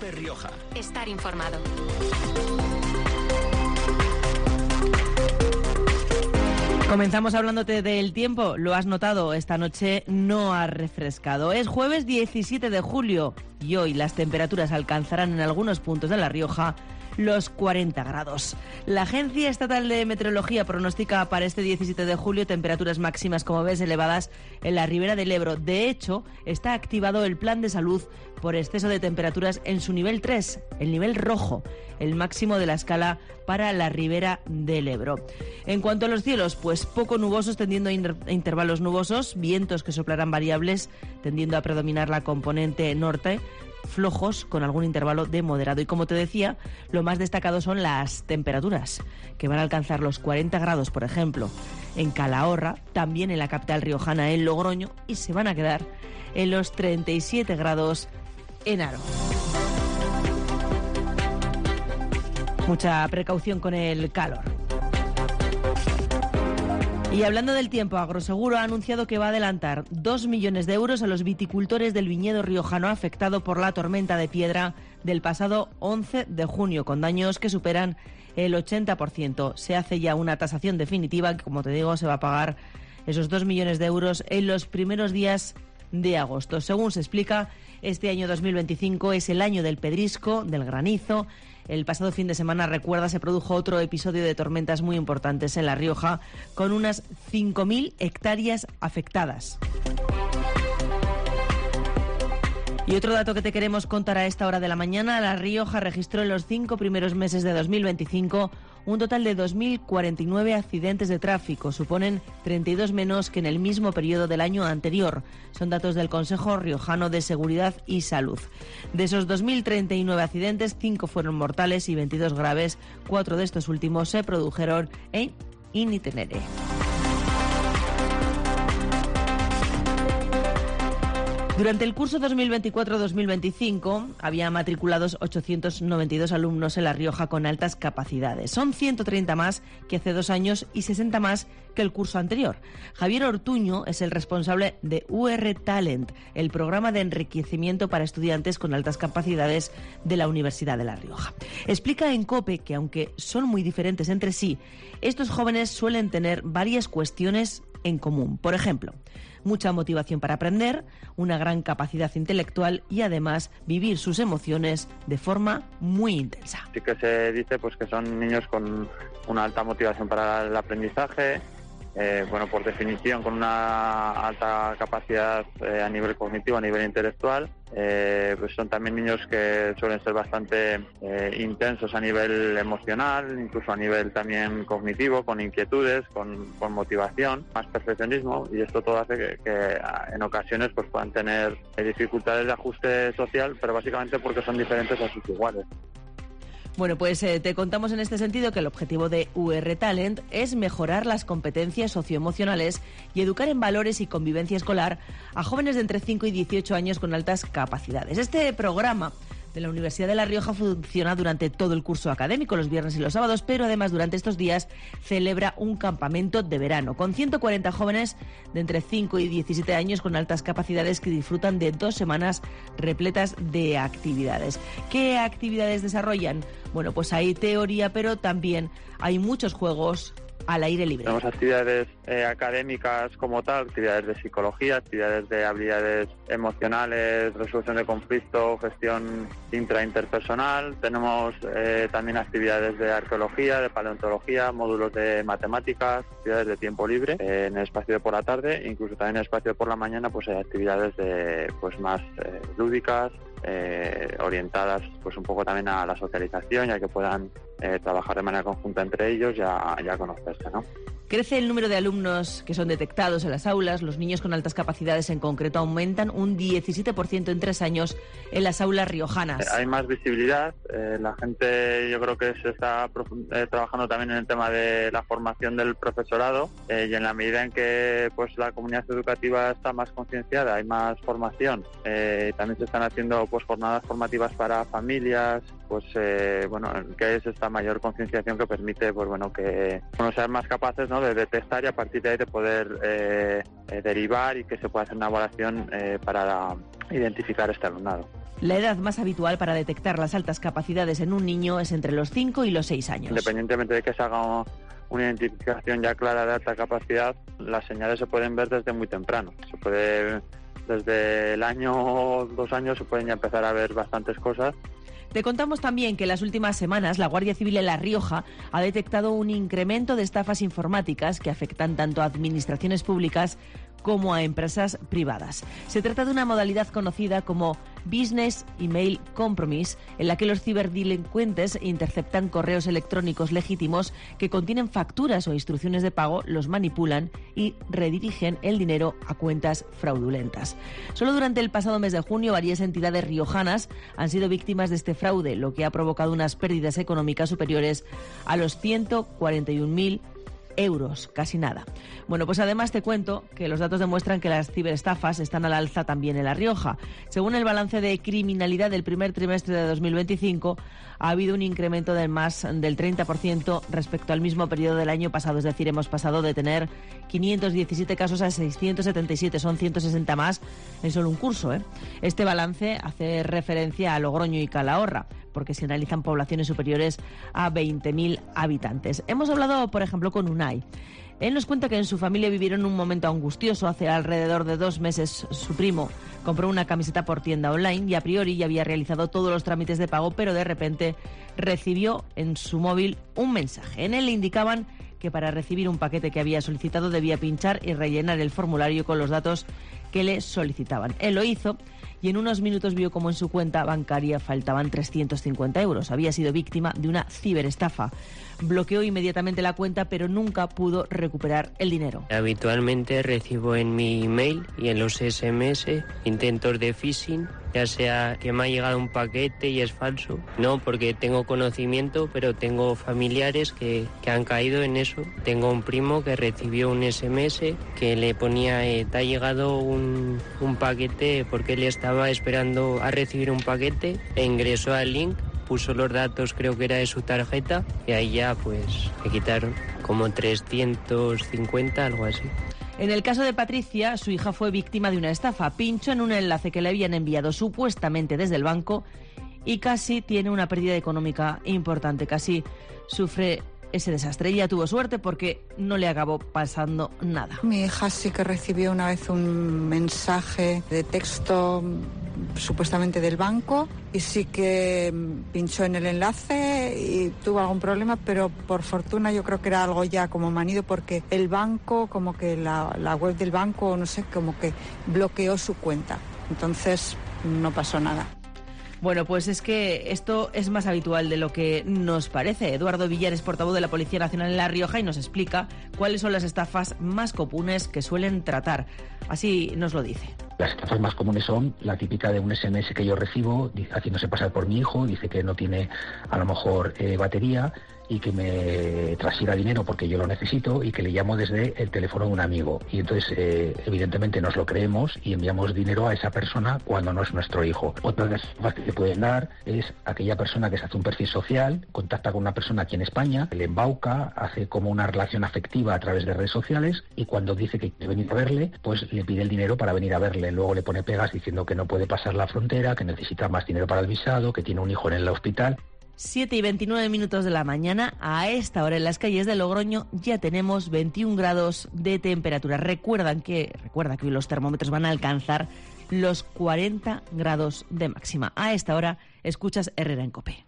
COPE Rioja. Estar informado. Comenzamos hablándote del tiempo. Lo has notado, esta noche no ha refrescado. Es jueves 17 de julio y hoy las temperaturas alcanzarán en algunos puntos de La Rioja los 40 grados. La Agencia Estatal de Meteorología pronostica para este 17 de julio temperaturas máximas, como ves, elevadas en la ribera del Ebro. De hecho, está activado el plan de salud por exceso de temperaturas en su nivel 3, el nivel rojo, el máximo de la escala para la ribera del Ebro. En cuanto a los cielos, pues poco nubosos tendiendo a intervalos nubosos, vientos que soplarán variables tendiendo a predominar la componente norte, flojos con algún intervalo de moderado. Y como te decía, lo más destacado son las temperaturas, que van a alcanzar los 40 grados, por ejemplo, en Calahorra, también en la capital riojana, en Logroño, y se van a quedar en los 37 grados en Haro. Mucha precaución con el calor. Y hablando del tiempo, Agroseguro ha anunciado que va a adelantar 2 millones de euros a los viticultores del viñedo riojano afectado por la tormenta de piedra del pasado 11 de junio, con daños que superan el 80%. Se hace ya una tasación definitiva que, como te digo, se va a pagar esos 2 millones de euros en los primeros días de agosto. Según se explica, este año 2025 es el año del pedrisco, del granizo. El pasado fin de semana, recuerda, se produjo otro episodio de tormentas muy importantes en La Rioja, con unas 5.000 hectáreas afectadas. Y otro dato que te queremos contar a esta hora de la mañana: La Rioja registró en los 5 primeros meses de 2025 un total de 2.049 accidentes de tráfico. Suponen 32 menos que en el mismo periodo del año anterior. Son datos del Consejo Riojano de Seguridad y Salud. De esos 2.039 accidentes, 5 fueron mortales y 22 graves. 4 de estos últimos se produjeron en Initenere. Durante el curso 2024-2025 había matriculados 892 alumnos en La Rioja con altas capacidades. Son 130 más que hace 2 años y 60 más que el curso anterior. Javier Ortuño es el responsable de UR Talent, el programa de enriquecimiento para estudiantes con altas capacidades de la Universidad de La Rioja. Explica en COPE que, aunque son muy diferentes entre sí, estos jóvenes suelen tener varias cuestiones en común. Por ejemplo, mucha motivación para aprender, una gran capacidad intelectual y además vivir sus emociones de forma muy intensa. Sí que se dice pues que son niños con una alta motivación para el aprendizaje, por definición con una alta capacidad a nivel cognitivo, a nivel intelectual. Pues son también niños que suelen ser bastante intensos a nivel emocional, incluso a nivel también cognitivo, con inquietudes, con motivación, más perfeccionismo, y esto todo hace que en ocasiones pues puedan tener dificultades de ajuste social, pero básicamente porque son diferentes a sus iguales. Bueno, pues te contamos en este sentido que el objetivo de UR Talent es mejorar las competencias socioemocionales y educar en valores y convivencia escolar a jóvenes de entre 5 y 18 años con altas capacidades. Este programa de la Universidad de La Rioja funciona durante todo el curso académico, los viernes y los sábados, pero además durante estos días celebra un campamento de verano con 140 jóvenes de entre 5 y 17 años con altas capacidades que disfrutan de 2 semanas repletas de actividades. ¿Qué actividades desarrollan? Bueno, pues hay teoría, pero también hay muchos juegos al aire libre. Tenemos actividades académicas como tal, actividades de psicología, actividades de habilidades emocionales, resolución de conflicto, gestión interpersonal. Tenemos también actividades de arqueología, de paleontología, módulos de matemáticas, actividades de tiempo libre en el espacio de por la tarde, incluso también en el espacio de por la mañana pues hay actividades de más lúdicas, orientadas pues un poco también a la socialización, ya que puedan trabajar de manera conjunta entre ellos y a conocerse, ¿no? Crece el número de alumnos que son detectados en las aulas. Los niños con altas capacidades en concreto aumentan un 17% en 3 años en las aulas riojanas. Hay más visibilidad. La gente, yo creo que se está trabajando también en el tema de la formación del profesorado y en la medida en que pues la comunidad educativa está más concienciada, hay más formación. También se están haciendo pues jornadas formativas para familias, que es esta mayor concienciación que permite que sean más capaces, ¿no?, de detectar y a partir de ahí de poder derivar y que se pueda hacer una evaluación para identificar este alumnado. La edad más habitual para detectar las altas capacidades en un niño es entre los 5 y los 6 años. Independientemente de que se haga una identificación ya clara de alta capacidad, las señales se pueden ver desde muy temprano. Se puede, desde el año o 2 años se pueden ya empezar a ver bastantes cosas. Te contamos también que en las últimas semanas la Guardia Civil en La Rioja ha detectado un incremento de estafas informáticas que afectan tanto a administraciones públicas como a empresas privadas. Se trata de una modalidad conocida como Business Email Compromise, en la que los ciberdelincuentes interceptan correos electrónicos legítimos que contienen facturas o instrucciones de pago, los manipulan y redirigen el dinero a cuentas fraudulentas. Solo durante el pasado mes de junio, varias entidades riojanas han sido víctimas de este fraude, lo que ha provocado unas pérdidas económicas superiores a los 141.000 euros, casi nada. Bueno, pues además te cuento que los datos demuestran que las ciberestafas están al alza también en La Rioja. Según el balance de criminalidad del primer trimestre de 2025, ha habido un incremento de más del 30% respecto al mismo periodo del año pasado. Es decir, hemos pasado de tener 517 casos a 677, son 160 más en solo un curso, ¿eh? Este balance hace referencia a Logroño y Calahorra, porque se analizan poblaciones superiores a 20.000 habitantes. Hemos hablado, por ejemplo, con Unai. Él nos cuenta que en su familia vivieron un momento angustioso. Hace alrededor de 2 meses su primo compró una camiseta por tienda online y a priori ya había realizado todos los trámites de pago, pero de repente recibió en su móvil un mensaje. En él le indicaban que para recibir un paquete que había solicitado debía pinchar y rellenar el formulario con los datos que le solicitaban. Él lo hizo y en unos minutos vio como en su cuenta bancaria faltaban 350 euros. Había sido víctima de una ciberestafa. Bloqueó inmediatamente la cuenta, pero nunca pudo recuperar el dinero. Habitualmente recibo en mi email y en los SMS intentos de phishing, ya sea que me ha llegado un paquete y es falso. No, porque tengo conocimiento, pero tengo familiares que han caído en eso. Tengo un primo que recibió un SMS que le ponía te ha llegado un paquete, porque él estaba esperando a recibir un paquete e ingresó al link, puso los datos, creo que era de su tarjeta, y ahí ya pues me quitaron como 350, algo así. En el caso de Patricia, su hija fue víctima de una estafa. Pinchó en un enlace que le habían enviado supuestamente desde el banco y casi tiene una pérdida económica importante. Casi sufre ese desastre. Ella tuvo suerte porque no le acabó pasando nada. Mi hija sí que recibió una vez un mensaje de texto supuestamente del banco y sí que pinchó en el enlace y tuvo algún problema, pero por fortuna yo creo que era algo ya como manido, porque el banco, como que la web del banco, no sé, como que bloqueó su cuenta. Entonces no pasó nada. Bueno, pues es que esto es más habitual de lo que nos parece. Eduardo Villar es portavoz de la Policía Nacional en La Rioja y nos explica cuáles son las estafas más comunes que suelen tratar. Así nos lo dice. Las estafas más comunes son la típica de un SMS que yo recibo haciéndose pasar por mi hijo, dice que no tiene a lo mejor batería y que me transfiera dinero porque yo lo necesito y que le llamo desde el teléfono de un amigo. Y entonces, evidentemente, nos lo creemos y enviamos dinero a esa persona cuando no es nuestro hijo. Otra de las estafas que te pueden dar es aquella persona que se hace un perfil social, contacta con una persona aquí en España, le embauca, hace como una relación afectiva a través de redes sociales y cuando dice que quiere venir a verle, pues le pide el dinero para venir a verle. Luego le pone pegas diciendo que no puede pasar la frontera, que necesita más dinero para el visado, que tiene un hijo en el hospital. 7:29 de la mañana, a esta hora en las calles de Logroño ya tenemos 21 grados de temperatura. Recuerda que hoy los termómetros van a alcanzar los 40 grados de máxima. A esta hora escuchas Herrera en COPE.